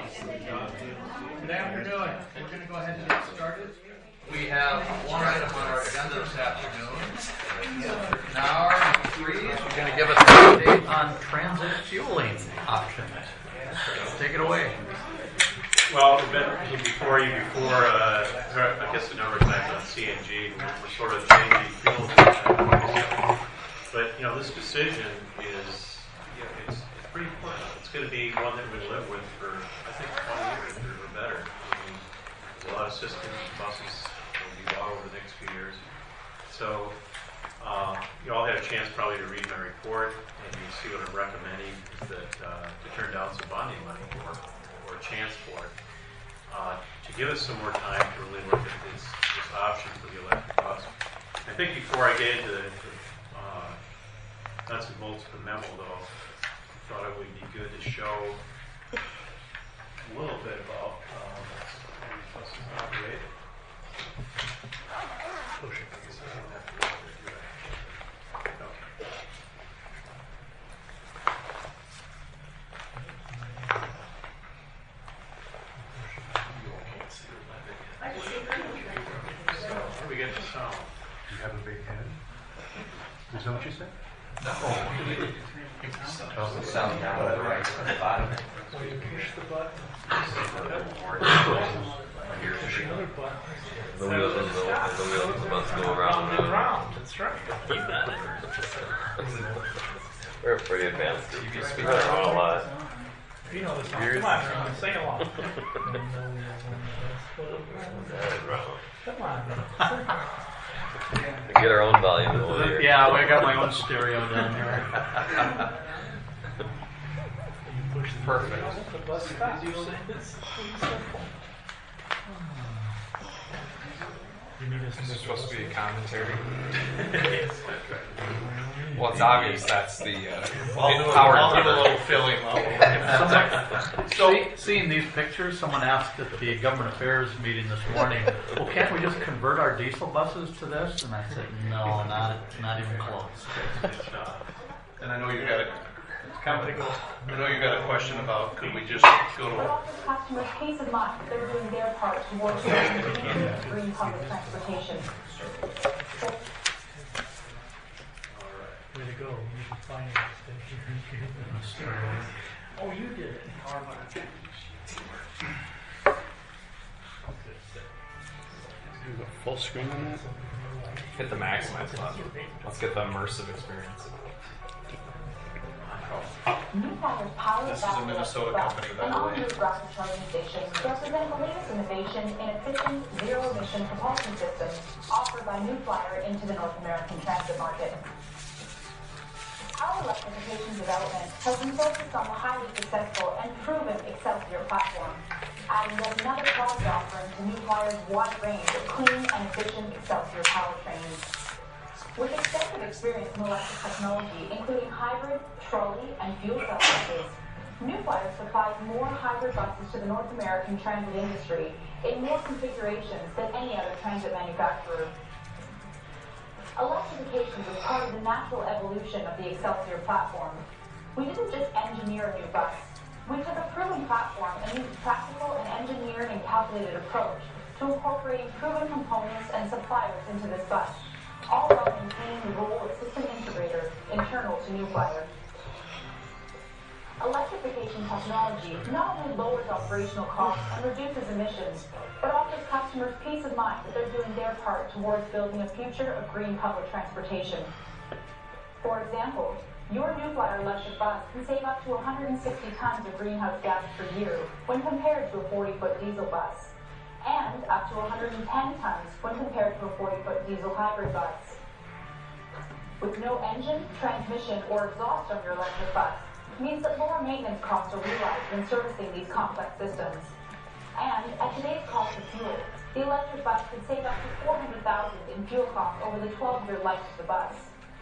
Good afternoon. We're going to go ahead and get started. We have one item on our agenda this afternoon. Now, number 3 is going to give us an update on transit fueling options. Take it away. Well, we've been before, I guess, a number of times on CNG. We're sort of changing fuels. But, this decision is, it's pretty important. It's going to be one that we live with for, I think, 20 years or better. There's a lot of systems, buses will be bought over the next few years. So, you all had a chance probably to read my report, and you see what I'm recommending is that to turn down some bonding money or a chance for it. To give us some more time to really look at this option for the electric bus. I think before I get into the nuts and bolts of the memo, though, I thought it would be good to show a little bit about how these buses operate. So, how do we get the sound? You have a big head? Is that what you said? No. Sound down to the right at the bottom. When you push the button, The wheels of the bus go around and around. That's right. We're pretty advanced. TV speakers on a lot. You know the song. Come on, sing along. Come on. We get our own volume over here. Yeah, I got my own stereo down here. Perfect. The bus stops. This is supposed to be a commentary. Well, it's obvious that's the power. I'll give a little filling So, seeing these pictures, someone asked at the government affairs meeting this morning, well, can't we just convert our diesel buses to this? And I said, no, not even close. And I know you got a question about could we just go But to offers customers peace of mind that they're doing their part towards green public transportation. Way to go. You can find it. Oh, you did it. Full screen on that? Hit the maximize button. Let's get the immersive experience. New Fire's powered This is a Minnesota company, by and the all way. new rapid charging stations represent the latest innovation in efficient, zero-emission propulsion systems offered by New Flyer into the North American transit market. Our electrification development has been focused on the highly successful and proven Excelsior platform, adding yet another product offering to New Flyer's wide range of clean and efficient Excelsior powertrains. With extensive experience in electric technology, including hybrid, trolley, and fuel cell buses, New Flyer supplies more hybrid buses to the North American transit industry in more configurations than any other transit manufacturer. Electrification was part of the natural evolution of the Excelsior platform. We didn't just engineer a new bus. We took a proven platform and used a practical and engineered and calculated approach to incorporating proven components and suppliers into this bus, all while maintaining the role of system integrator internal to New Flyer. Electrification technology not only lowers operational costs and reduces emissions, but offers customers peace of mind that they're doing their part towards building a future of green public transportation. For example, your New Flyer electric bus can save up to 160 tons of greenhouse gas per year when compared to a 40-foot diesel bus, and up to 110 tons when compared to a 40-foot diesel hybrid bus. With no engine, transmission, or exhaust on your electric bus means that lower maintenance costs are realized when servicing these complex systems. And at today's cost of fuel, the electric bus could save up to $400,000 in fuel costs over the 12-year life of the bus.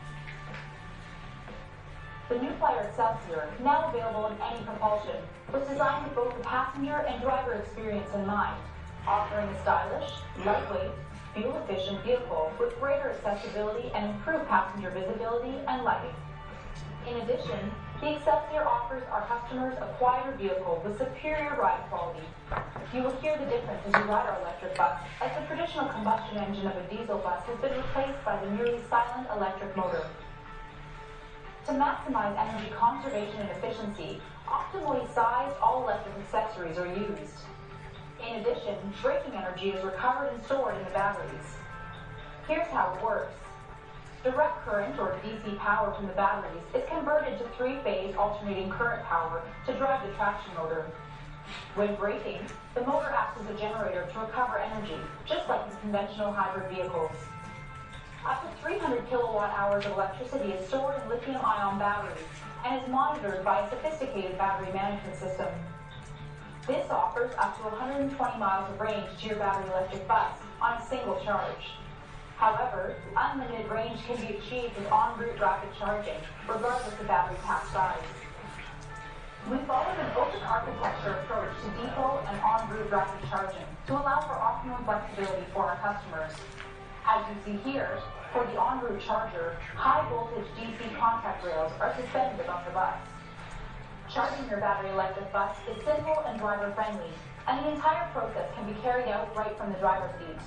The New Flyer Excelsior, now available in any propulsion, was designed with both the passenger and driver experience in mind, offering a stylish, lightweight, fuel-efficient vehicle with greater accessibility and improved passenger visibility and lighting. In addition, The Excelsior offers our customers a quieter vehicle with superior ride quality. You will hear the difference as you ride our electric bus, as the traditional combustion engine of a diesel bus has been replaced by the nearly silent electric motor. To maximize energy conservation and efficiency, optimally sized all-electric accessories are used. In addition, braking energy is recovered and stored in the batteries. Here's how it works. Direct current, or DC power from the batteries, is converted to three-phase alternating current power to drive the traction motor. When braking, the motor acts as a generator to recover energy, just like in conventional hybrid vehicles. Up to 300 kilowatt hours of electricity is stored in lithium-ion batteries and is monitored by a sophisticated battery management system. This offers up to 120 miles of range to your battery electric bus on a single charge. However, unlimited range can be achieved with en-route rapid charging, regardless of battery pack size. We followed an open architecture approach to depot and en-route rapid charging to allow for optimum flexibility for our customers. As you see here, for the en-route charger, high-voltage DC contact rails are suspended above the bus. Charging your battery electric bus is simple and driver-friendly, and the entire process can be carried out right from the driver's seat.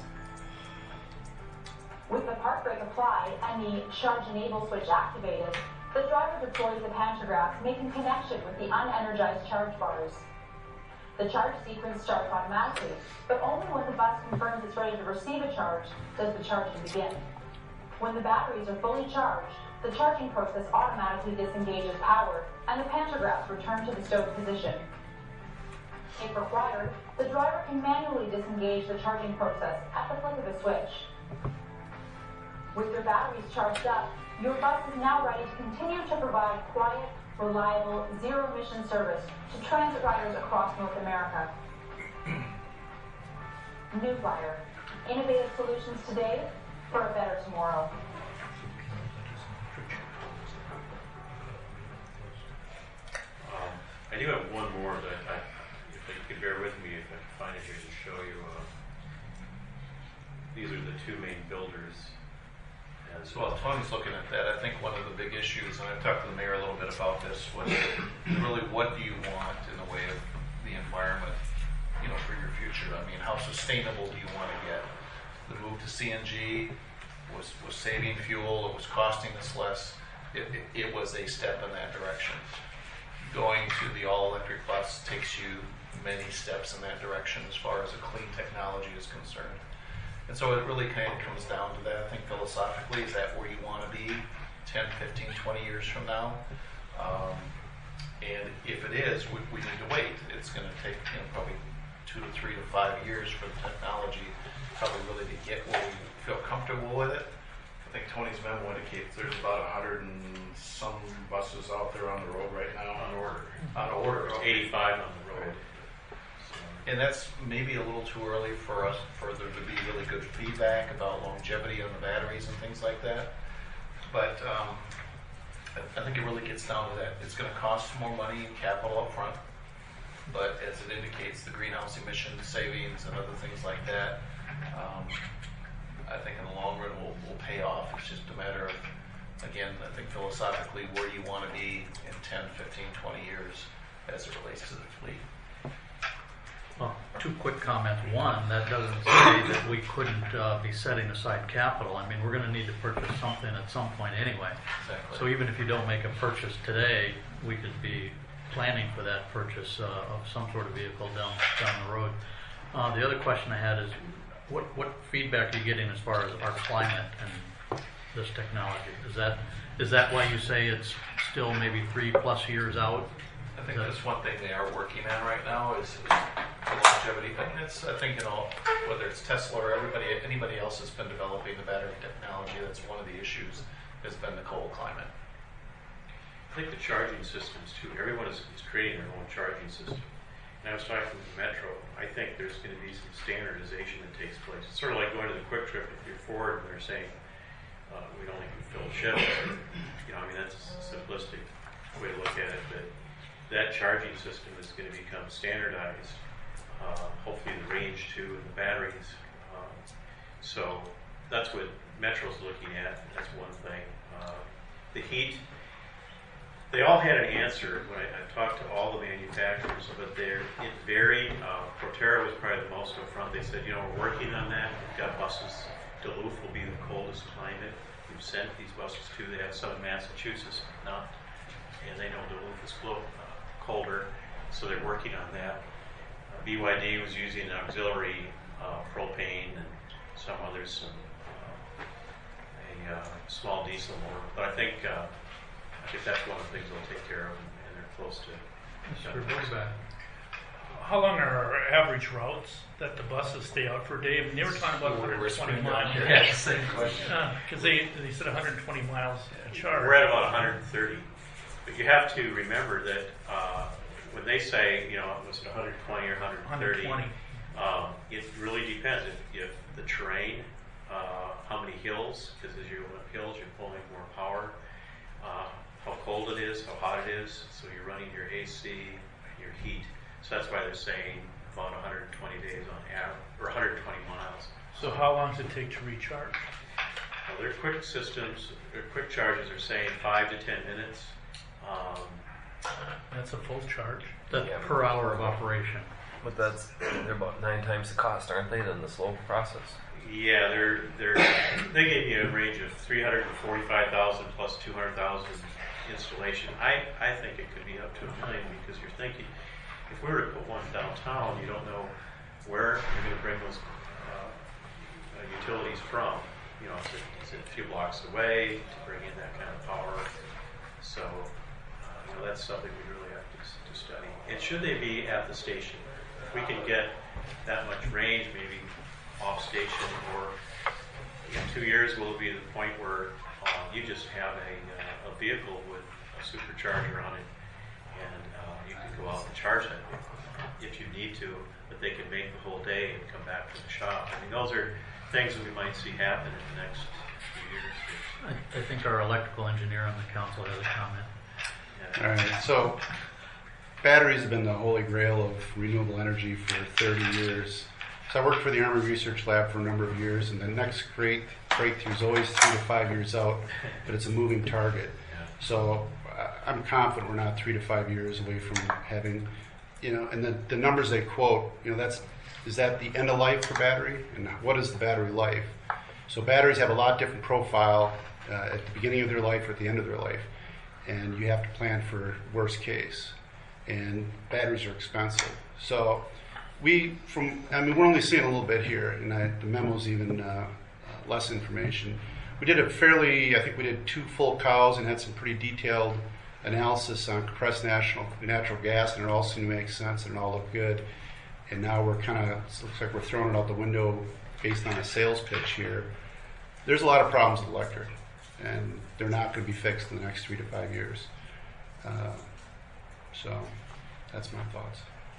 With the park brake applied and the charge enable switch activated, the driver deploys the pantograph, making connection with the unenergized charge bars. The charge sequence starts automatically, but only when the bus confirms it's ready to receive a charge does the charging begin. When the batteries are fully charged, the charging process automatically disengages power and the pantographs return to the stowed position. If required, the driver can manually disengage the charging process at the flick of a switch. With your batteries charged up, your bus is now ready to continue to provide quiet, reliable, zero-emission service to transit riders across North America. New Flyer, innovative solutions today for a better tomorrow. I do have one more, but if you could bear with me, if I can find it here to show you. These are the two main builders. So while Tony's looking at that, I think one of the big issues, and I've talked to the mayor a little bit about this, was really what do you want in the way of the environment, for your future? I mean, how sustainable do you want to get? The move to CNG was saving fuel, it was costing us less. It was a step in that direction. Going to the all-electric bus takes you many steps in that direction as far as a clean technology is concerned. And so it really kind of comes down to that. I think philosophically, is that where you want to be 10, 15, 20 years from now? And if it is, we need to wait. It's going to take probably 2 to 3 to 5 years for the technology probably really to get where we feel comfortable with it. I think Tony's memo indicates there's about 100 and some buses out there on the road right now. On order. 85 on the road. And that's maybe a little too early for there to be really good feedback about longevity on the batteries and things like that. But I think it really gets down to that. It's going to cost more money in capital up front, but as it indicates, the greenhouse emission savings and other things like that, I think in the long run will pay off. It's just a matter of, again, I think philosophically where you want to be in 10, 15, 20 years as it relates to the fleet. Well, 2 quick comments. One, that doesn't say that we couldn't be setting aside capital. I mean, we're going to need to purchase something at some point anyway. Exactly. So even if you don't make a purchase today, we could be planning for that purchase of some sort of vehicle down the road. The other question I had is, what feedback are you getting as far as our climate and this technology? Is that why you say it's still maybe 3+ years out? I think that's one thing they are working on right now is the longevity thing. That's, I think, whether it's Tesla or anybody else that's been developing the battery technology, that's one of the issues has been the cold climate. I think the charging systems too. Everyone is creating their own charging system. And I was talking with Metro. I think there's going to be some standardization that takes place. It's sort of like going to the Quick Trip if you're Ford and they're saying we only can fill Chevy. That's a simplistic way to look at it. But that charging system is going to become standardized. Hopefully the range too and the batteries. So that's what Metro's looking at. That's one thing. The heat, They all had an answer when I talked to all the manufacturers, but it varied. Proterra was probably the most upfront. They said, we're working on that. We've got buses. Duluth will be the coldest climate. We've sent these buses to. They have some in Massachusetts, not, and they know Duluth is colder, so they're working on that. BYD was using an auxiliary propane and some others, a small diesel motor. But I think that's one of the things they'll take care of, and they're close to. Mr. Boothback. How long are our average routes that the buses stay out for a day? I mean, they were talking about 120 miles. Yeah, same question. Because they said 120 miles a charge. We're at about 130. But you have to remember that when they say, was it 120 or 130? 120. It really depends. If the terrain, how many hills, because as you go up hills, you're pulling more power, how cold it is, how hot it is, so you're running your AC, your heat. So that's why they're saying about 120 days on average, or 120 miles. So how long does it take to recharge? Well, their quick systems, their quick charges are saying 5 to 10 minutes. That's a full charge. That's per hour of operation. But they're about 9 times the cost, aren't they, than the slow process? Yeah, they gave you a range of 345,000 plus 200,000 installation. I think it could be up to $1 million, because you're thinking, if we were to put one downtown, you don't know where you're going to bring those utilities from. Is it a few blocks away to bring in that kind of power? So that's something we really have to study. And should they be at the station? If we can get that much range, maybe off station, or in 2 years will be the point where you just have a vehicle with a supercharger on it, and you can go out and charge that if you need to, but they can make the whole day and come back to the shop. I mean, those are things that we might see happen in the next few years. I think our electrical engineer on the council has a comment. All right, so batteries have been the holy grail of renewable energy for 30 years. So I worked for the Army Research Lab for a number of years, and the next great breakthrough is always 3 to 5 years out, but it's a moving target. So I'm confident we're not 3 to 5 years away from having, and the numbers they quote, is that the end of life for battery? And what is the battery life? So batteries have a lot different profile at the beginning of their life or at the end of their life, and you have to plan for worst case. And batteries are expensive. So we're only seeing a little bit here, and the memo's even less information. We did I think we did 2 full cows and had some pretty detailed analysis on compressed natural gas, and it all seemed to make sense and it all looked good. And now it looks like we're throwing it out the window based on a sales pitch here. There's a lot of problems with electric, and they're not going to be fixed in the next 3 to 5 years. So that's my thoughts.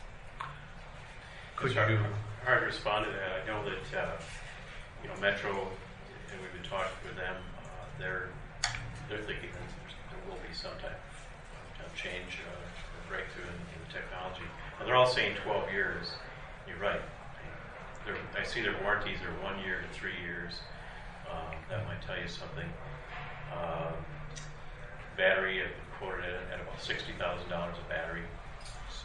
It's hard to respond to that. I know that Metro, and we've been talking with them. They're thinking that there will be some type of change or breakthrough in the technology. And they're all saying 12 years. You're right. I see their warranties are 1 year to 3 years. That might tell you something. Battery, I've been quoted at about $60,000 a battery. So,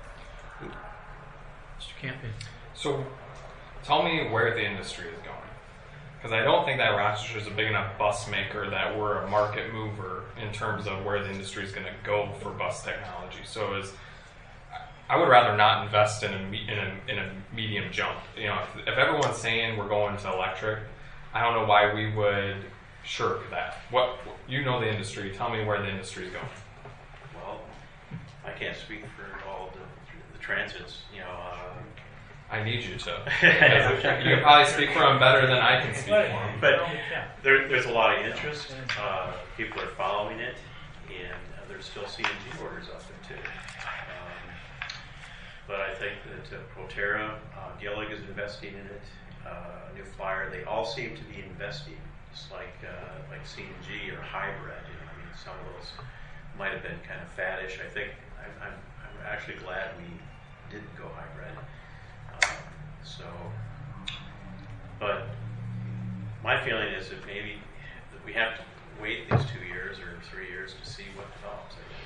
Mr. Camping. So, tell me where the industry is going. Because I don't think that Rochester is a big enough bus maker that we're a market mover in terms of where the industry is going to go for bus technology. So, I would rather not invest in a medium jump. If everyone's saying we're going to electric, I don't know why we would shirk that. The industry. Tell me where the industry is going. Well, I can't speak for all the transits. I need you to. You can probably speak for them better than I can speak for them. But there's a lot of interest. People are following it, and there's still CNG orders out there too. But I think that Proterra, Gillig is investing in it. New Flyer, they all seem to be investing, just like CNG or hybrid. Some of those might have been kind of faddish. I think I'm actually glad we didn't go hybrid. But my feeling is that maybe we have to wait these 2 years or 3 years to see what develops.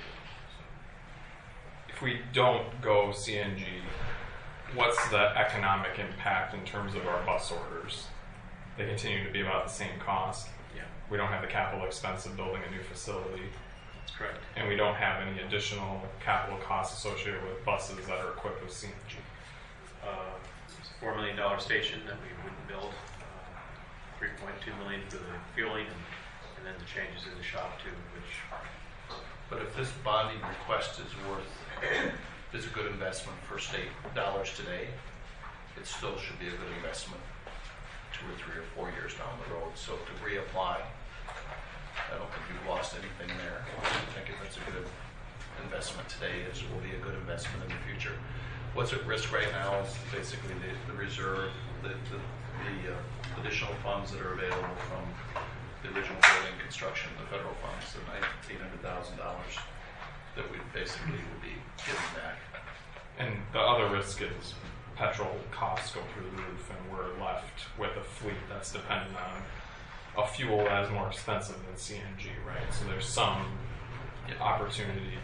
if we don't go CNG, what's the economic impact in terms of our bus orders? They continue to be about the same cost. Yeah, We don't have the capital expense of building a new facility, that's correct. and we don't have any additional capital costs associated with buses that are equipped with CNG. It's a $4 million station that we wouldn't build, $3.2 million for the fueling, and then the changes in the shop too, which. But if this bonding request is a good investment for state dollars today, it still should be a good investment 2 or 3 or 4 years down the road. So to reapply, I don't think you've lost anything there. I think if it's a good investment today, it will be a good investment in the future. What's at risk right now is basically the reserve, the additional funds that are available from the original building construction, the federal funds, the $800,000 that we basically would be giving back. And the other risk is petrol costs go through the roof, and we're left with a fleet that's dependent on a fuel that is more expensive than CNG, right? So there's some opportunity.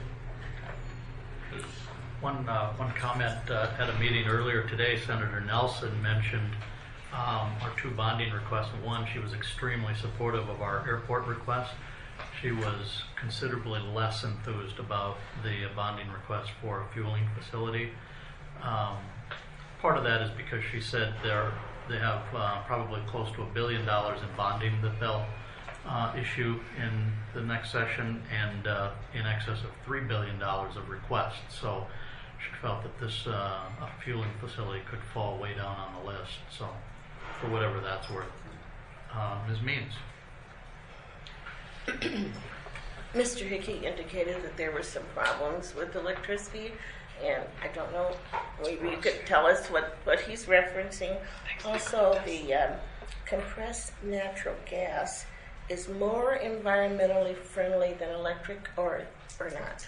One comment at a meeting earlier today, Senator Nelson mentioned our 2 bonding requests. One, she was extremely supportive of our airport request. She was considerably less enthused about the bonding request for a fueling facility. Part of that is because she said they have probably close to $1 billion in bonding that they'll issue in the next session, and in excess of $3 billion of requests. So she felt that this a fueling facility could fall way down on the list. So for whatever that's worth, Ms. Means. Mr. Hickey indicated that there were some problems with electricity, and I don't know, maybe you could tell us what he's referencing. Also, the compressed natural gas is more environmentally friendly than electric, or not?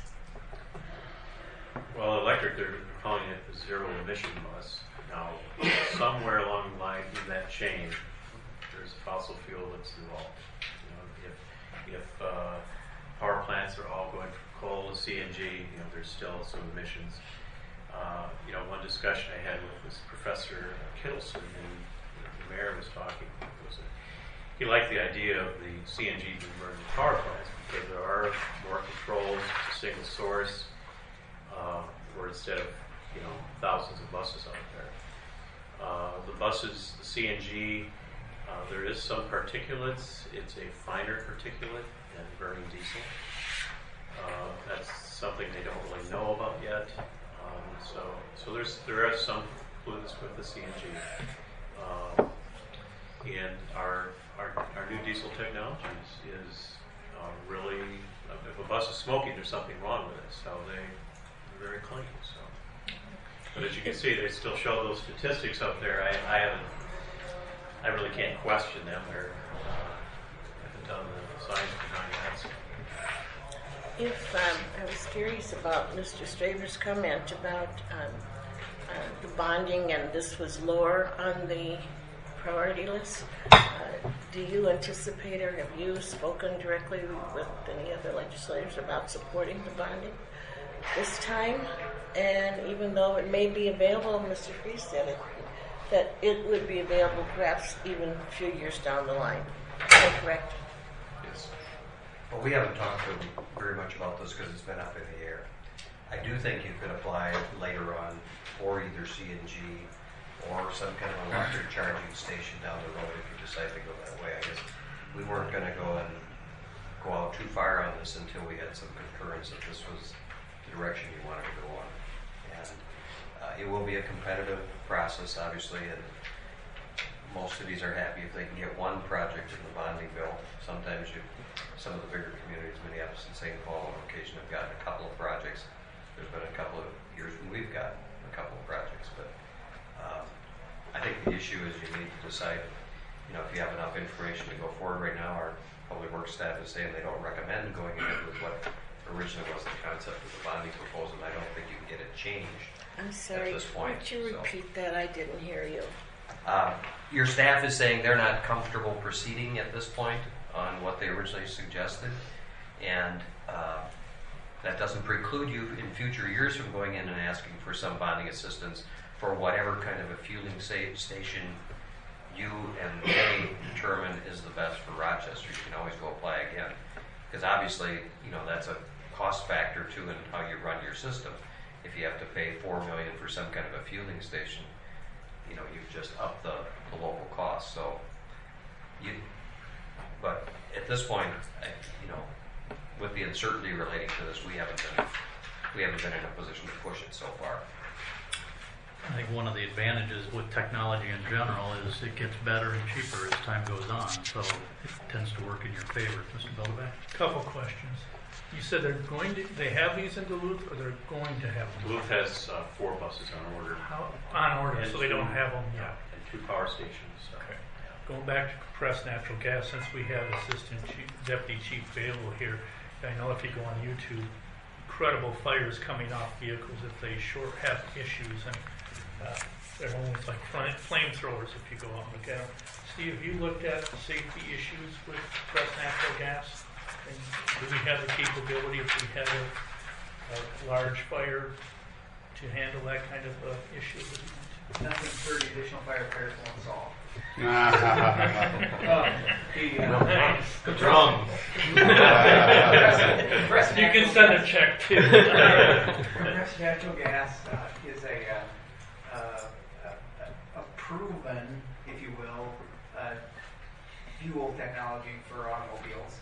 Well, electric, they're calling it the zero emission bus. Now, somewhere along the line in that chain, there's a fossil fuel that's involved. If power plants are all going from coal to CNG, there's still some emissions. One discussion I had with this Professor Kittleson, and the mayor was talking, he liked the idea of the CNG being burned in power plants because there are more controls, it's a single source, where instead of thousands of buses out there. The buses, the CNG, there is some particulates. It's a finer particulate than burning diesel. That's something they don't really know about yet. So there are some pollutants with the CNG. And our new diesel technology is really, if a bus is smoking, there's something wrong with it. So they're very clean. So, but as you can see, they still show those statistics up there. I really can't question them. I haven't done the science behind that. So. I was curious about Mr. Straver's comment about the bonding, and this was lower on the priority list. Do you anticipate, or have you spoken directly with any other legislators about supporting the bonding this time? And even though it may be available, Mr. Freese said it, that it would be available perhaps even a few years down the line. Is that correct? Yes. Well, we haven't talked very much about this because it's been up in the air. I do think you could apply later on for either CNG or some kind of electric charging station down the road if you decide to go that way. I guess we weren't going to go out too far on this until we had some concurrence that this was the direction you wanted to go on. And it will be a competitive process, obviously, and most cities are happy if they can get one project in the bonding bill. Sometimes some of the bigger communities, Minneapolis and St. Paul, on occasion have gotten a couple of projects. There's been a couple of years when we've gotten a couple of projects, but I think the issue is you need to decide, if you have enough information to go forward. Right now, our public works staff is saying they don't recommend going ahead with what originally was the concept of the bonding proposal, and I don't think you can get it changed. I'm sorry, at this point. Would you repeat that? I didn't hear you. Your staff is saying they're not comfortable proceeding at this point on what they originally suggested, and That doesn't preclude you in future years from going in and asking for some bonding assistance for whatever kind of a fueling station you and they determine is the best for Rochester. You can always go apply again. Because obviously, that's a cost factor too in how you run your system. If you have to pay $4 million for some kind of a fueling station, you've just upped the local cost. So, but at this point, with the uncertainty relating to this, we haven't been in a position to push it so far. I think one of the advantages with technology in general is it gets better and cheaper as time goes on, so it tends to work in your favor. Mr. Beldeback? Couple questions. You said they have these in Duluth, or they're going to have them? Duluth has 4 buses on order. On order, so they don't have them yet. And 2 power stations. So. Okay. Going back to compressed natural gas, since we have Deputy Chief Bale here, I know if you go on YouTube, incredible fires coming off vehicles if they have issues, and they're almost like flamethrowers if you go out and look at them. Steve, have you looked at the safety issues with compressed natural gas? And do we have the capability, if we had a large fire, to handle that kind of issue? Nothing 30 additional firefighters won't solve. The drum. You can send a check too. Compressed natural gas is a proven, if you will, fuel technology for automobiles.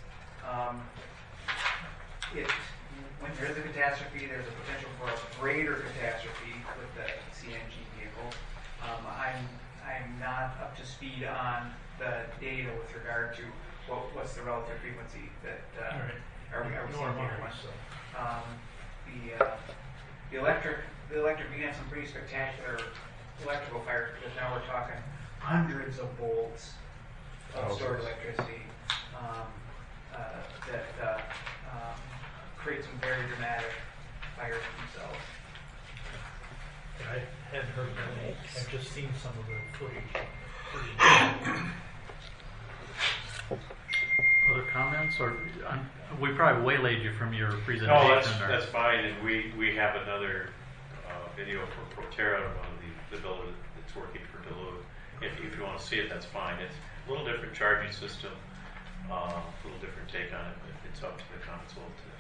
When there is a catastrophe, there's a potential for a greater catastrophe with the CNG vehicle. I'm not up to speed on the data with regard to what's the relative frequency that are we seeing here. The electric we have some pretty spectacular electrical fires because now we're talking hundreds of volts of stored electricity that create some very dramatic fires themselves. I hadn't heard that. I've just seen some of the footage. Other comments, or we probably waylaid you from your presentation? No, that's fine. And we have another video for Proterra, one of the builders that's working for Duluth. If you want to see it, that's fine. It's a little different charging system, a little different take on it, but it's up to the council to.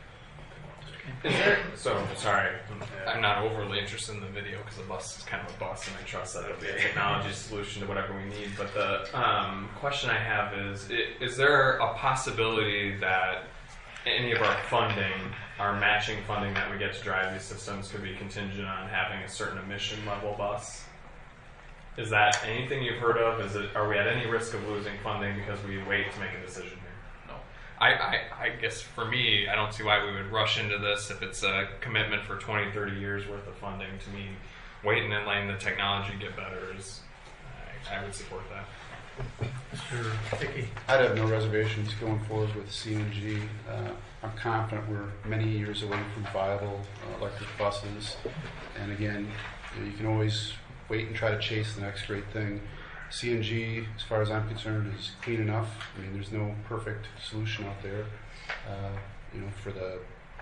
Sorry, I'm not overly interested in the video because the bus is kind of a bus, and I trust that it'll be a technology solution to whatever we need. But the question I have is there a possibility that any of our funding, our matching funding that we get to drive these systems, could be contingent on having a certain emission level bus? Is that anything you've heard of? Are we at any risk of losing funding because we wait to make a decision here? I guess for me, I don't see why we would rush into this if it's a commitment for 20, 30 years worth of funding. To me, waiting and letting the technology get better I would support that. Mr. Hickey? I'd have no reservations going forward with CNG. I'm confident we're many years away from viable electric buses. And again, you can always wait and try to chase the next great thing. CNG, as far as I'm concerned, is clean enough. I mean, there's no perfect solution out there. For the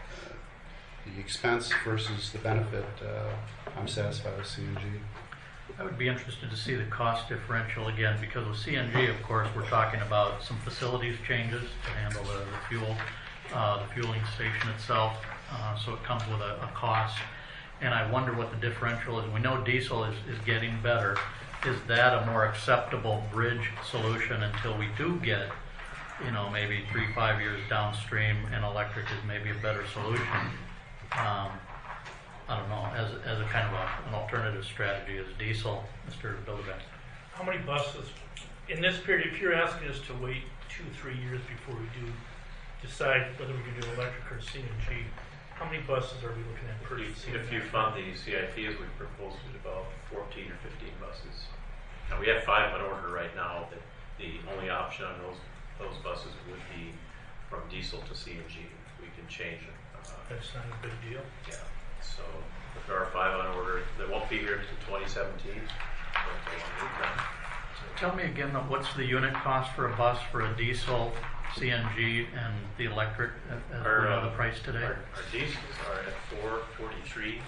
expense versus the benefit, I'm satisfied with CNG. I would be interested to see the cost differential again, because with CNG, of course, we're talking about some facilities changes to handle the fuel, the fueling station itself. So it comes with a cost. And I wonder what the differential is. We know diesel is getting better. Is that a more acceptable bridge solution until we do get, maybe 3-5 years downstream, and electric is maybe a better solution? I don't know, as a kind of an alternative strategy is diesel. Mr. Bilderbeck. How many buses, in this period, if you're asking us to wait 2-3 years before we do decide whether we can do electric or CNG, how many buses are we looking at per year? If you fund the CIP as we proposed it, about 14 or 15 buses. Now we have 5 on order right now. That the only option on those buses would be from diesel to CNG. We can change it. That's not a big deal. Yeah. So if there are 5 on order, they won't be here until 2017. Tell me again, what's the unit cost for a bus for a diesel CNG and the electric as we know the price today? Our diesels are at $443,000.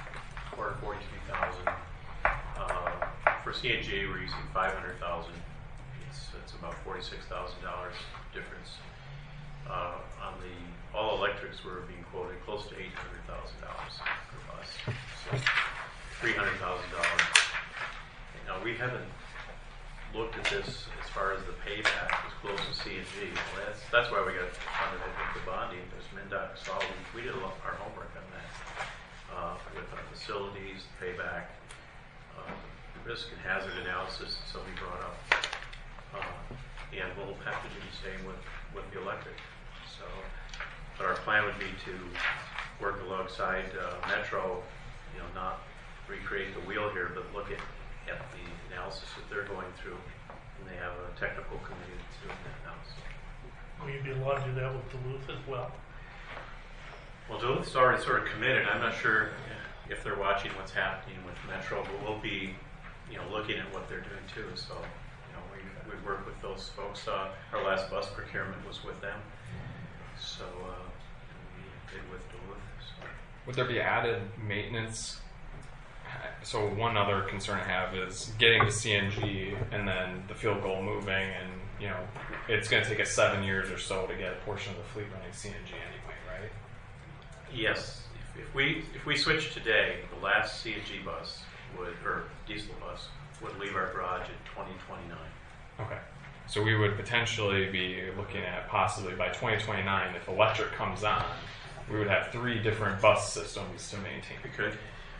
For CNG, we're using $500,000. It's about $46,000 difference. On the all electrics, we're being quoted close to $800,000 per bus, so $300,000. Now we haven't looked at this as far as the payback as close to CNG. Well, that's why we got funded with the bonding. There's MnDOT saw we did our homework on that with our facilities, payback, risk and hazard analysis that somebody brought up, and we'll have to do the same with the electric. So, but our plan would be to work alongside Metro, not recreate the wheel here, but look at the analysis that they're going through, and they have a technical committee that's doing that analysis. Will you be allowed to do that with Duluth as well? Well, Duluth's already sort of committed. I'm not sure if they're watching what's happening with Metro, but we'll be, looking at what they're doing too. So, we work with those folks. Our last bus procurement was with them. So, we did with Duluth. So. Would there be added maintenance? So one other concern I have is getting to CNG and then the fuel goal moving, and it's going to take us 7 years or so to get a portion of the fleet running CNG anyway, right? Yes. If we switch today, the last CNG bus or diesel bus would leave our garage in 2029. Okay. So we would potentially be looking at possibly by 2029, if electric comes on, we would have 3 different bus systems to maintain. We could.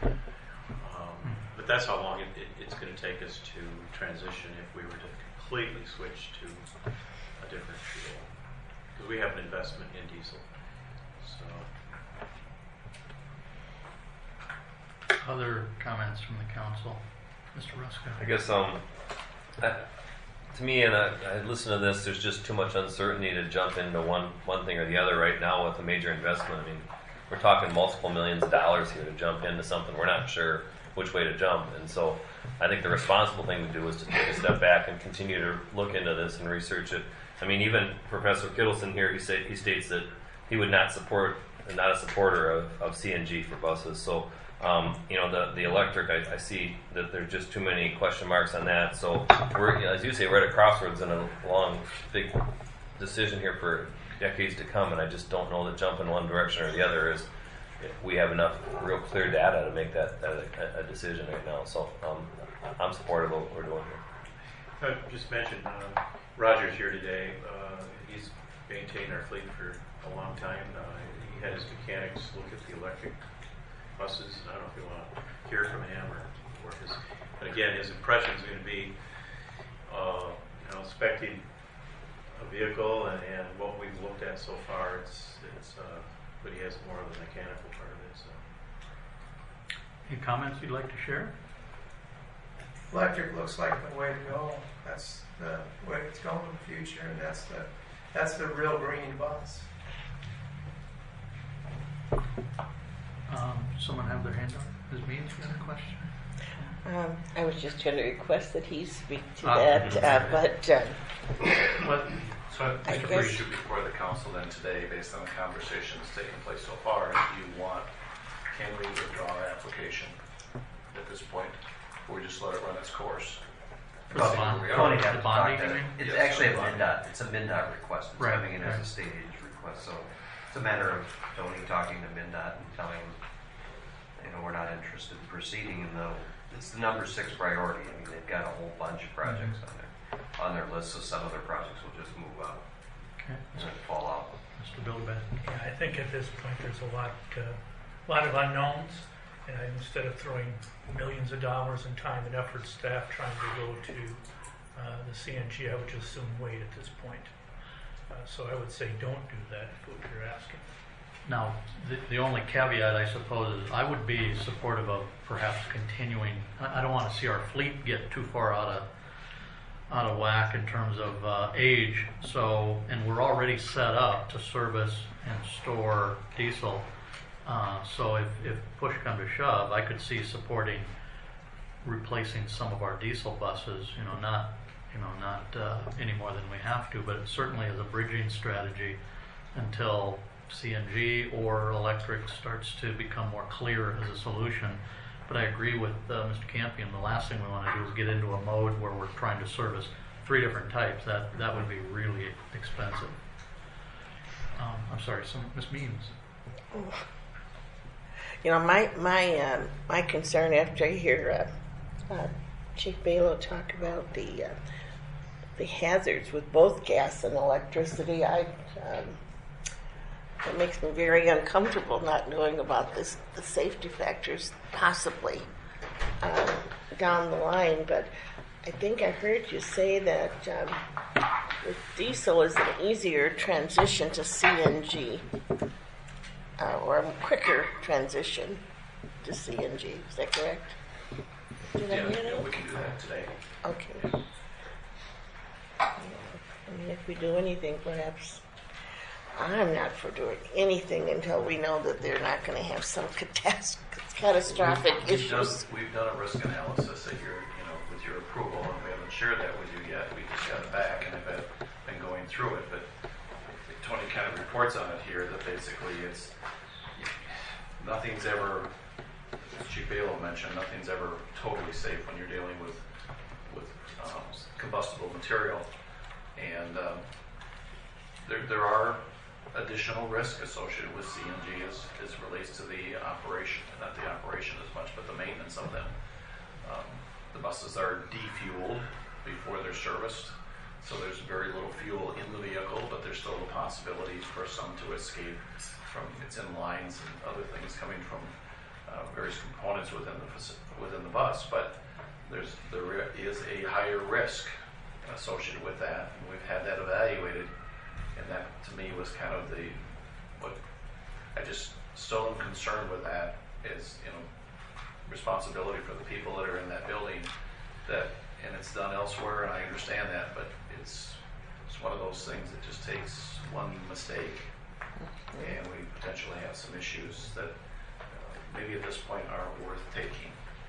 But that's how long it's going to take us to transition if we were to completely switch to a different fuel. Because we have an investment in diesel. So. Other comments from the council? Mr. Ruska? I guess to me, and I listen to this, there's just too much uncertainty to jump into one thing or the other right now with a major investment. I mean, we're talking multiple millions of dollars here to jump into something we're not sure which way to jump. And so I think the responsible thing to do is to take a step back and continue to look into this and research it. I mean, even Professor Kittleson here, he states that he would not a supporter of CNG for buses. So, the electric, I see that there's just too many question marks on that. So we're, as you say, we're at a crossroads in a long, big decision here for decades to come, and I just don't know that jump in one direction or the other is. We have enough real clear data to make that a decision right now. So I'm supportive of what we're doing here. I just mentioned Roger's here today. He's maintained our fleet for a long time. He had his mechanics look at the electric buses. I don't know if you want to hear from him or his. But again, his impression is going to be, inspecting a vehicle and what we've looked at so far. But he has more of the mechanical part of it. So. Any comments you'd like to share? Electric looks like the way to go. That's the way it's going in the future, and that's the real green bus. Someone have their hand up? Ms. Means, you got a question? I was just going to request that he speak to that, So I think we should before the council then today, based on the conversations taking place so far, can we withdraw our application at this point, or we just let it run its course? It's actually a MnDOT request. It's coming in as a state agency request, so it's a matter of Tony talking to MnDOT and telling them, we're not interested in proceeding, and it's the number 6 priority. I mean, they've got a whole bunch of projects on their list, so some of their projects will just move up and then fall out. Mr. Bilderbeck? Yeah, I think at this point there's a lot of unknowns, and instead of throwing millions of dollars in time and effort, staff trying to go to the CNG, I would just assume wait at this point. So I would say don't do that if what you're asking. Now, the only caveat, I suppose, is I would be supportive of perhaps continuing. I don't want to see our fleet get too far out of whack in terms of age. So, and we're already set up to service and store diesel. So if push come to shove, I could see supporting replacing some of our diesel buses. Not not any more than we have to, but certainly as a bridging strategy until CNG or electric starts to become more clear as a solution. But I agree with Mr. Campion. The last thing we want to do is get into a mode where we're trying to service 3 different types. That would be really expensive. I'm sorry, Ms. Means. My concern after I hear Chief Balo talk about the hazards with both gas and electricity, it makes me very uncomfortable not knowing about the safety factors possibly down the line. But I think I heard you say that with diesel is an easier transition to CNG or a quicker transition to CNG. Is that correct? Did I hear that? We can do that today. Okay. I mean, if we do anything, perhaps I'm not for doing anything until we know that they're not going to have some catastrophic issues. We've done a risk analysis that with your approval, and we haven't shared that with you yet. We just got it back, and I've been going through it. But Tony kind of reports on it here that basically it's nothing's ever, as Chief Balo mentioned, nothing's ever totally safe when you're dealing with combustible material, and there are additional risk associated with CNG as relates to the operation, not the operation as much, but the maintenance of them. The buses are defueled before they're serviced, so there's very little fuel in the vehicle, but there's still the possibility for some to escape from its in lines and other things coming from various components within the bus. But there is a higher risk associated with that, and we've had that evaluated. And that, to me, was kind of what I just still am concerned with. That is, responsibility for the people that are in that building. And it's done elsewhere, and I understand that, but it's one of those things that just takes one mistake, and we potentially have some issues that maybe at this point aren't worth taking.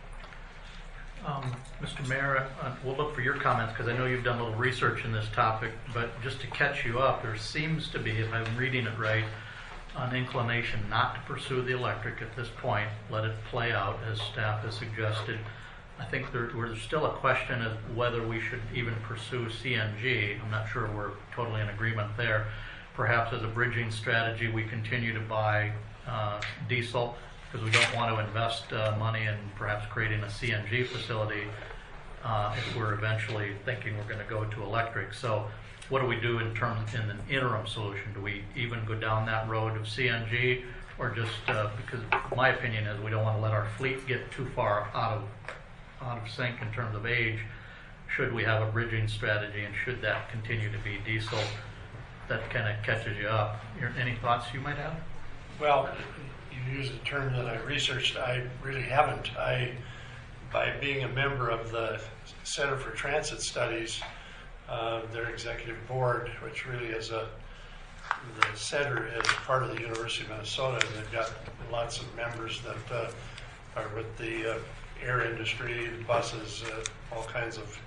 Mr. Mayor, we'll look for your comments because I know you've done a little research in this topic, but just to catch you up, there seems to be, if I'm reading it right, an inclination not to pursue the electric at this point, let it play out as staff has suggested. I think there's still a question of whether we should even pursue CNG. I'm not sure we're totally in agreement there. Perhaps as a bridging strategy, we continue to buy diesel, because we don't want to invest money in perhaps creating a CNG facility if we're eventually thinking we're going to go to electric. So what do we do in an interim solution? Do we even go down that road of CNG, or just because my opinion is we don't want to let our fleet get too far out of sync in terms of age? Should we have a bridging strategy, and should that continue to be diesel? That kind of catches you up. Any thoughts you might have? Well, you used a term that I researched. I really haven't. By being a member of the Center for Transit Studies, their executive board, which really is the center is part of the University of Minnesota, and they've got lots of members that are with the air industry, the buses, all kinds of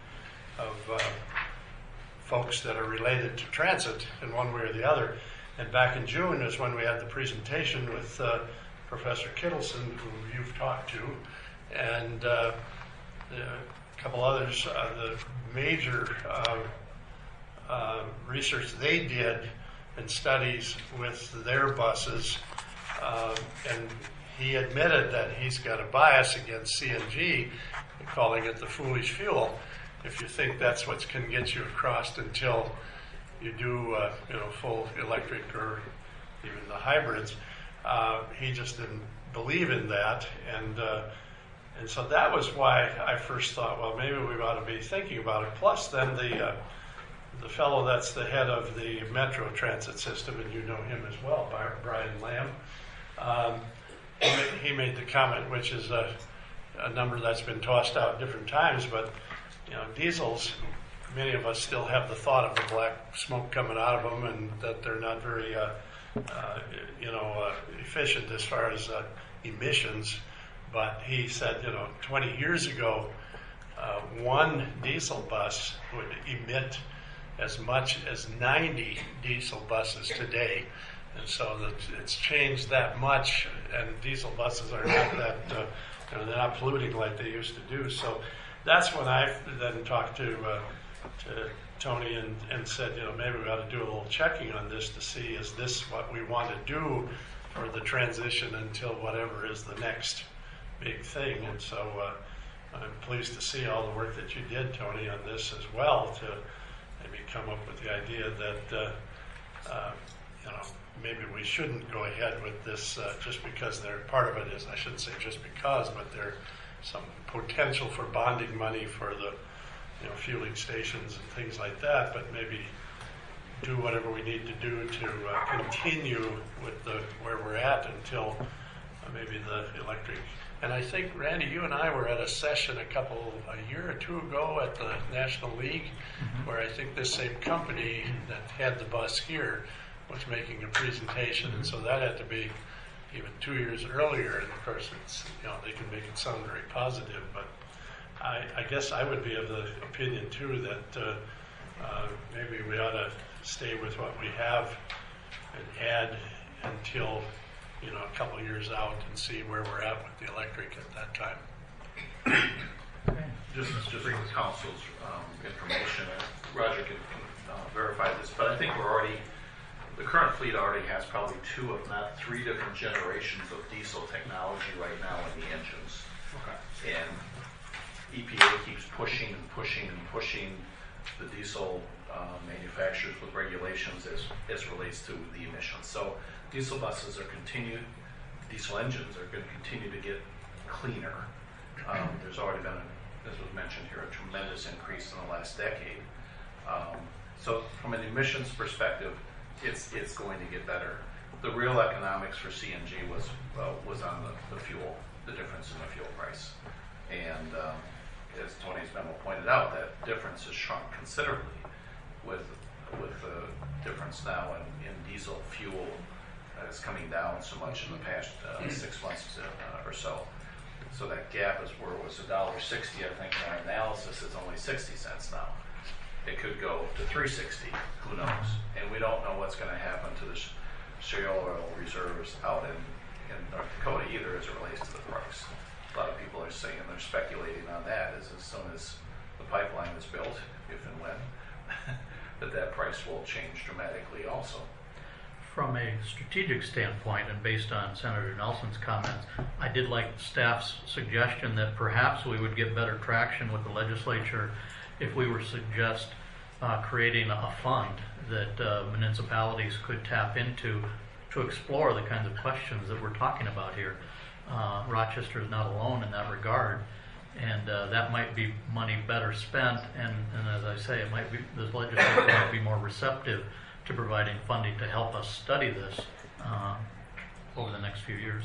folks that are related to transit in one way or the other. And back in June is when we had the presentation with Professor Kittleson, who you've talked to, and a couple others. The major research they did and studies with their buses, and he admitted that he's got a bias against CNG, calling it the foolish fuel. If you think that's what can get you across until you do, full electric or even the hybrids, he just didn't believe in that, and so that was why I first thought, well, maybe we ought to be thinking about it. Plus, then the fellow that's the head of the Metro Transit System, and you know him as well, Brian Lamb, he made the comment, which is a number that's been tossed out different times, but diesels, many of us still have the thought of the black smoke coming out of them, and that they're not very efficient as far as emissions. But he said, 20 years ago, one diesel bus would emit as much as 90 diesel buses today. And so it's changed that much, and diesel buses are not that, they're not polluting like they used to do. So that's when I then talked to Tony and said, maybe we ought to do a little checking on this to see, is this what we want to do for the transition until whatever is the next big thing. And so I'm pleased to see all the work that you did, Tony, on this as well, to maybe come up with the idea that maybe we shouldn't go ahead with this just because part of it is, I shouldn't say just because, but there's some potential for bonding money for the fueling stations and things like that, but maybe do whatever we need to do to continue with where we're at until maybe the electric. And I think, Randy, you and I were at a session a year or two ago at the National League, where I think this same company that had the bus here was making a presentation, and so that had to be even 2 years earlier. And of course, it's they can make it sound very positive, but I guess I would be of the opinion too that maybe we ought to stay with what we have and add until a couple of years out and see where we're at with the electric at that time. Just for council's information, Roger can verify this, but I think the current fleet already has probably 2, if not 3 different generations of diesel technology right now in the engines. Okay. And EPA keeps pushing and pushing and pushing the diesel manufacturers with regulations as relates to the emissions. So diesel engines are going to continue to get cleaner. There's already been, as was mentioned here, a tremendous increase in the last decade. So from an emissions perspective, it's going to get better. The real economics for CNG was on the fuel, the difference in the fuel price. And as Tony's memo pointed out, that difference has shrunk considerably with the difference now in diesel fuel is coming down so much in the past 6 months or so. So that gap is where it was $1.60, I think, in our analysis. It's only 60 cents now. It could go to $3.60, who knows? And we don't know what's going to happen to the shale oil reserves out in North Dakota either as it relates to the price. A lot of people are saying, they're speculating on that, as soon as the pipeline is built, if and when, that price will change dramatically also. From a strategic standpoint, and based on Senator Nelson's comments, I did like staff's suggestion that perhaps we would get better traction with the legislature if we were to suggest creating a fund that municipalities could tap into to explore the kinds of questions that we're talking about here. Rochester is not alone in that regard, and that might be money better spent, and as I say, it might be, this legislature might be more receptive to providing funding to help us study this over the next few years.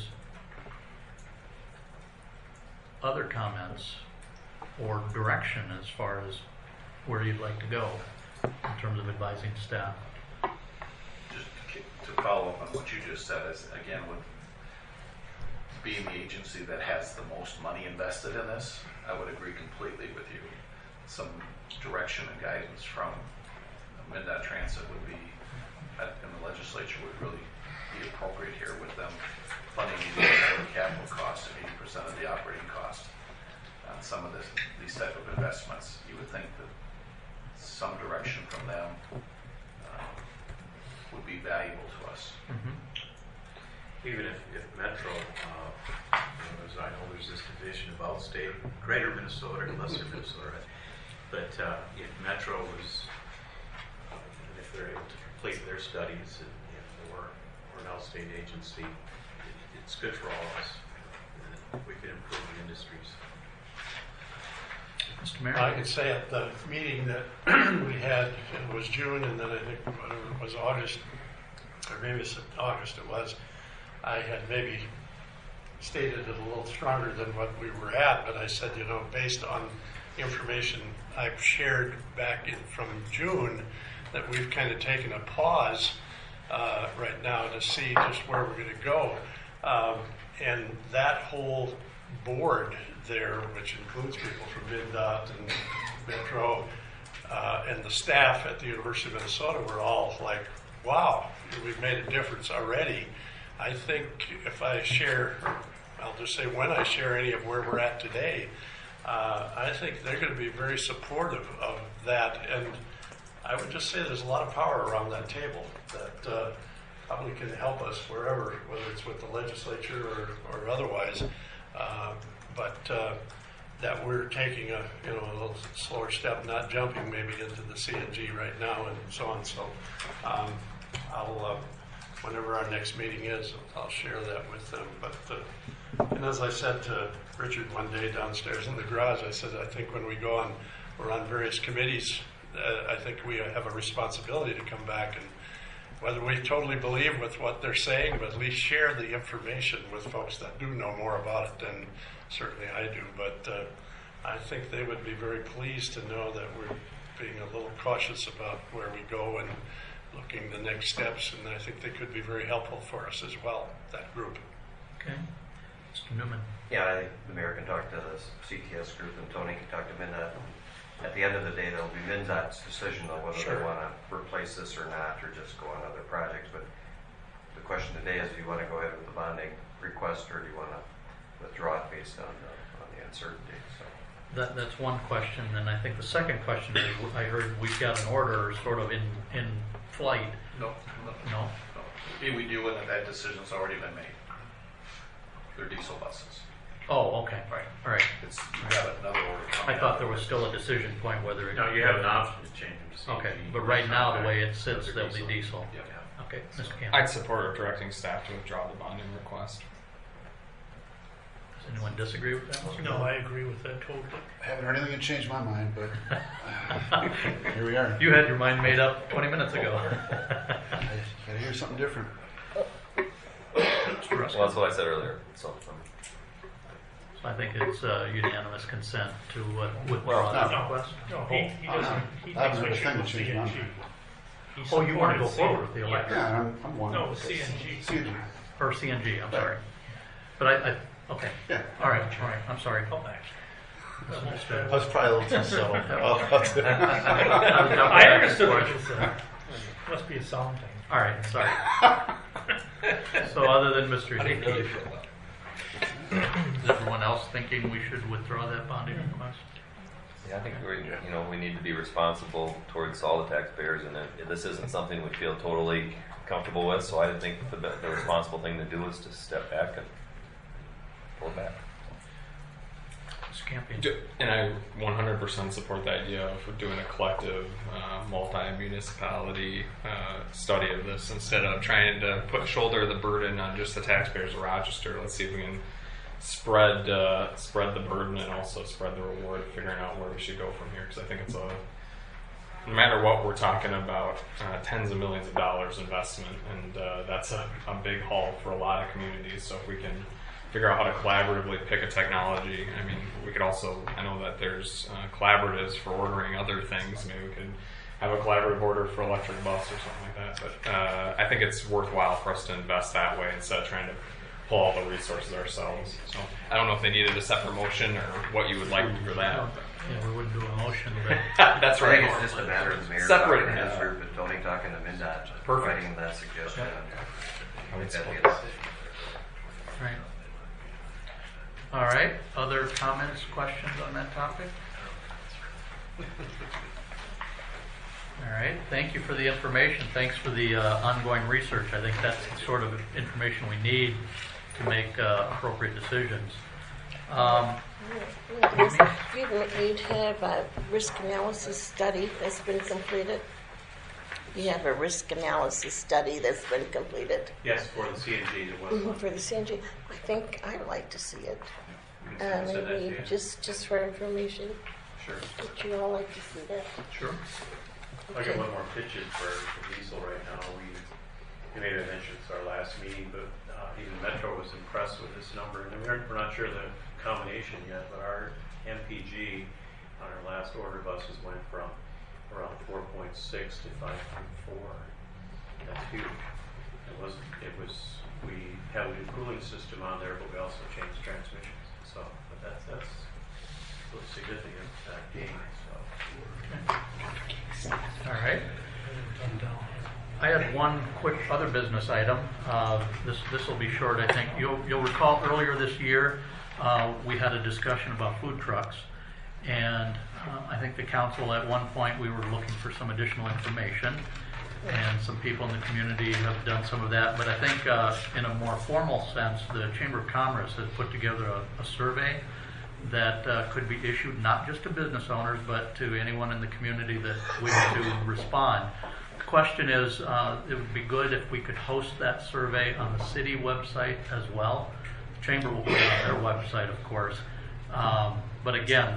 Other comments or direction as far as where you'd like to go in terms of advising staff? Just to follow up on what you just said, is again, with being the agency that has the most money invested in this, I would agree completely with you. Some direction and guidance from MnDOT Transit would be, and the legislature would really be appropriate here with them funding 80% of the capital cost and 80% of the operating cost on some of these type of investments. You would think that some direction from them would be valuable to us. Mm-hmm. Even if Metro, as I know there's this division of outstate, greater Minnesota and lesser Minnesota, but if Metro was, if they're able to complete their studies and or an outstate agency, it's good for all of us. We could improve the industries. Mr. Mayor? I could say at the meeting that we had, it was June, and then I think it was August, or maybe it's August it was, I had maybe stated it a little stronger than what we were at, but I said, based on information I've shared back from June, that we've kind of taken a pause right now to see just where we're going to go. And that whole board there, which includes people from MnDOT and Metro, and the staff at the University of Minnesota were all like, wow, we've made a difference already. I think if I share, I'll just say when I share any of where we're at today, I think they're going to be very supportive of that. And I would just say there's a lot of power around that table that probably can help us wherever, whether it's with the legislature or otherwise. But that we're taking a little slower step, not jumping maybe into the CNG right now and so on. So I'll whenever our next meeting is, I'll share that with them. But and as I said to Richard one day downstairs in the garage, I said I think when we're on various committees, I think we have a responsibility to come back and whether we totally believe with what they're saying, but at least share the information with folks that do know more about it than certainly I do. But I think they would be very pleased to know that we're being a little cautious about where we go and looking the next steps, and I think they could be very helpful for us as well, that group. Okay. Mr. Newman. Yeah, I think the mayor can talk to the CTS group and Tony can talk to MnDOT. At the end of the day, that'll be MnDOT's decision on whether they want to replace this or not, or just go on other projects. But the question today is, do you want to go ahead with the bonding request, or do you want to withdraw it based on the uncertainty? So That's one question. And I think the second question is, I heard we've got an order sort of in flight. No. We do it, and that decision's already been made. They're diesel buses. Oh, okay. Right. All right. You got another order coming I thought out. there was still a decision point whether it... No, you have an option to change them to CNG. Okay, but right now, the way it sits, they'll be diesel. Yeah. Okay, Mr. Campbell. I'd support directing staff to withdraw the bonding request. Does anyone disagree with that? No, I agree with that totally. I haven't heard anything to change my mind, but here we are. You had your mind made up 20 minutes ago. I gotta hear something different. Well, that's what I said earlier. So, So I think it's unanimous consent to withdraw that request. No, he doesn't. He I thinks haven't we heard a should thing go to change my CNG. mind. He Oh, you want to go supported forward with the electric? Yeah, I'm one. No, CNG. CNG. Or CNG, I'm sorry. But okay. Yeah. All right, I'm sorry. Misunderstood. I was probably a little too subtle. I understood what you said. Must be a sound thing. All right, sorry. So other than Mr. Hickey, is everyone else thinking we should withdraw that bonding request? yeah, I think we need to be responsible towards all the taxpayers, and this isn't something we feel totally comfortable with. So I think the responsible thing to do is to step back and pull it back. Mr. Campion. And I 100% support the idea of doing a collective, multi-municipality study of this instead of trying to shoulder the burden on just the taxpayers of Rochester. Let's see if we can spread the burden and also spread the reward, figuring out where we should go from here. Because I think it's no matter what we're talking about, tens of millions of dollars investment, and that's a big haul for a lot of communities. So if we can figure out how to collaboratively pick a technology. I mean, we could also, I know that there's collaboratives for ordering other things. Maybe we could have a collaborative order for electric bus or something like that. But I think it's worthwhile for us to invest that way instead of trying to pull all the resources ourselves. So I don't know if they needed a separate motion or what you would like for that. Yeah, we wouldn't do a motion, but that's I right. think it's just a matter of the mayor Separate. talking to his group and Tony talking to MnDOT, Perfect. providing that suggestion. I would That'd be support a decision. right. All right. Other comments, questions on that topic? All right. Thank you for the information. Thanks for the ongoing research. I think that's the sort of information we need to make appropriate decisions. You'd have a risk analysis study that's been completed. You have a risk analysis study that's been completed. Yes, for the CNG as well. For the CNG. I think I'd like to see it. Send that to Maybe you. just for information. Sure. Would you all like to see that? Sure. I got one more pitch in for diesel right now. We made a mention at our last meeting, but even Metro was impressed with this number. And we're not sure the combination yet, but our MPG on our last order buses went from around 4.6 to 5.4. That's huge. We have a new cooling system on there, but we also changed transmissions. So that's a significant gain. So. All right. I had one quick other business item. This will be short, I think. You'll recall earlier this year we had a discussion about food trucks, and I think the council at one point we were looking for some additional information, and some people in the community have done some of that. But I think in a more formal sense, the Chamber of Commerce has put together a survey that could be issued not just to business owners, but to anyone in the community that wishes to respond. The question is, it would be good if we could host that survey on the city website as well. The Chamber will put it on their website, of course. But again,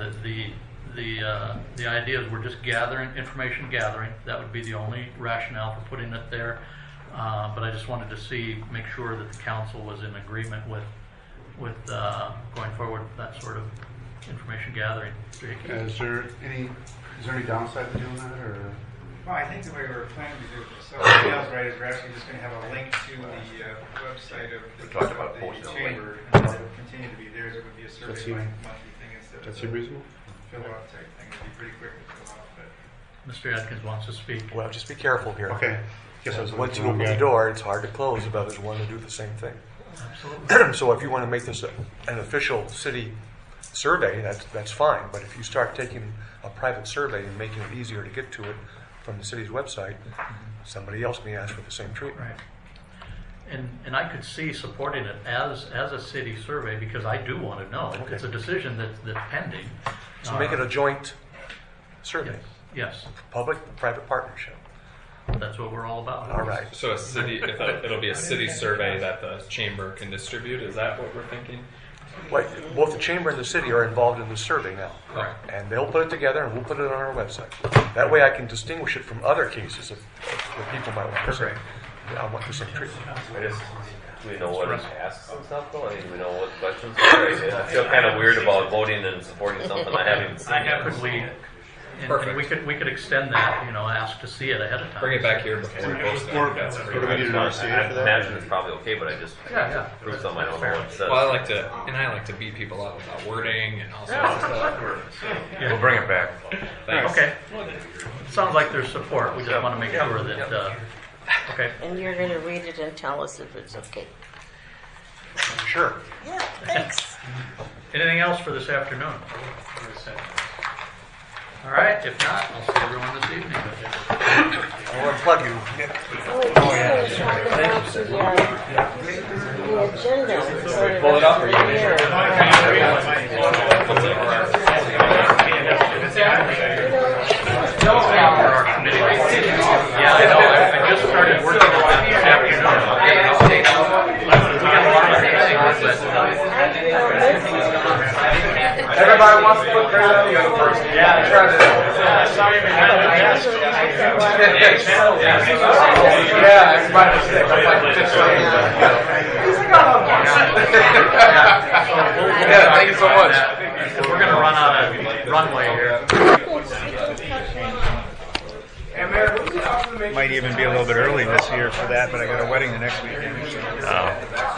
the idea is we're just information gathering. That would be the only rationale for putting it there. But I just wanted to make sure that the council was in agreement with going forward with that sort of information gathering. Is there any downside to doing that, or? Well, I think the way we're planning to do it, so Dale's right, is we're actually just going to have a link to the website of the chamber, and it will continue to be theirs. It would be a survey monthly thing instead of reasonable? Fill out type thing. It'd be pretty quick to fill out. But Mr. Atkins wants to speak. Well, just be careful here. Okay. Because once you open the door, it's hard to close if others want to do the same thing. Absolutely. So if you want to make this an official city survey, that's fine. But if you start taking a private survey and making it easier to get to it from the city's website, somebody else may ask for the same treatment. Right. And I could see supporting it as a city survey because I do want to know. Okay. It's a decision that's pending. So make it a joint survey. Yes. Public-private partnership. That's what we're all about. All right. So a city, it'll be a city survey that the chamber can distribute. Is that what we're thinking? Well, both the chamber and the city are involved in the survey now. Correct. And they'll put it together and we'll put it on our website. That way I can distinguish it from other cases where people might want to say, I want the same treatment. Do we know what it asks and stuff though? I mean, do we know what questions are? I feel kind of weird about voting and supporting something I haven't seen. And we could extend that, ask to see it ahead of time. Bring it back here before we post it. Do we need an RCA for that? I imagine it's probably okay, but I just prove something I don't know what it says. Well, I like to beat people up about wording and all sorts of stuff. We'll bring it back. Thanks. Okay. Sounds like there's support. We just want to make sure that. Okay. And you're going to read it and tell us if it's okay. Sure. Yeah, thanks. Anything else for this afternoon? All right. If not, I'll see everyone this evening. I'll unplug you. The agenda. Pull it up or you can Yeah, I know. I just started working on that this afternoon. Everybody wants to put their on the other person. Yeah, try to. Yeah, it's my mistake. I'm like, yeah, thank you so much. We're going to run out of runway here. Might even be a little bit early this year for that, but I got a wedding the next weekend. So.